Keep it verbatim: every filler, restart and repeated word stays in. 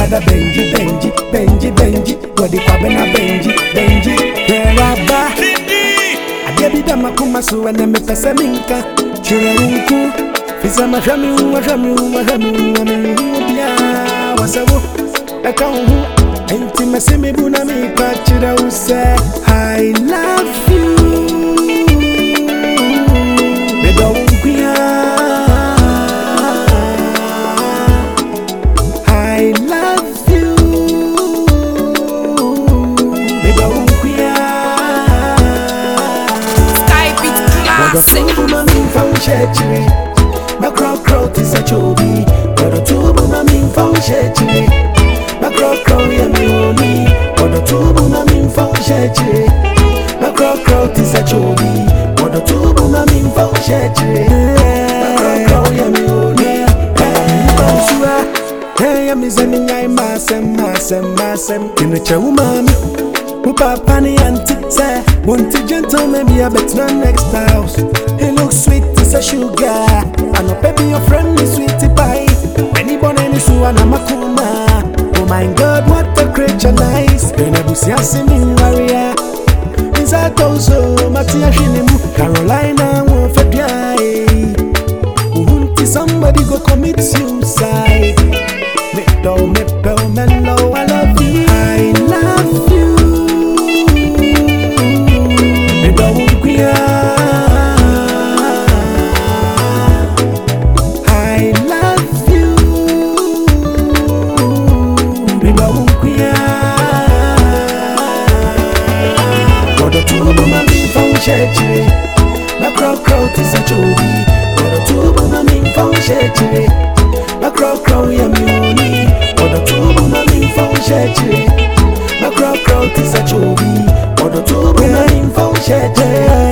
brother Benji, Benji, Benji, Benji. What the kwabena Benji, Benji. Keraba. Adebi dama kumasu ene me pese minka. Chure unku. Fisa ma shami unwa shami unwa shami unwa mi unwa wasawo. Eka unhu. Enti mesimi buna mi kwa chira use. I love you. Bedo unkuya. I love you. Bedo unkuya. Sky Beat Classic. Wado tubu mami mfa ushechiri. Ma crow crow tisa chobi. Wado tubu mami mfa ushechiri. Ma crow crow ya mioni. Wado tubu mami mfa ushechiri. Ma crow crow tisa chobi. Wado tubu mami mfa ushechiri. Ma crow crow ya mioni. Mbansua. Hey ya mizani nyai masem masem masem. Kineche umami. Papa ni auntie say, want to gentleman be a better next house. He looks sweet as a sugar. I know baby your friend is sweetie pie. Anybody any so and I'm a kuma. Oh my God, what a creature nice. When I was young in Maria, is that also Matia Shinimu Carolina won't forget. Won't somebody go commit suicide? Me do me pel mellow, I love you. I love you. I love you. Wado tubu mami mfa ushechiri. Ma crow crow tisa chobi. Wado tubu mami mfa ushechiri. Ma crow crow ya mioni. Wado tubu mami mfa ushechiri. Ma crow crow tisa chobi. Wado tubu mami mfa ushechiri.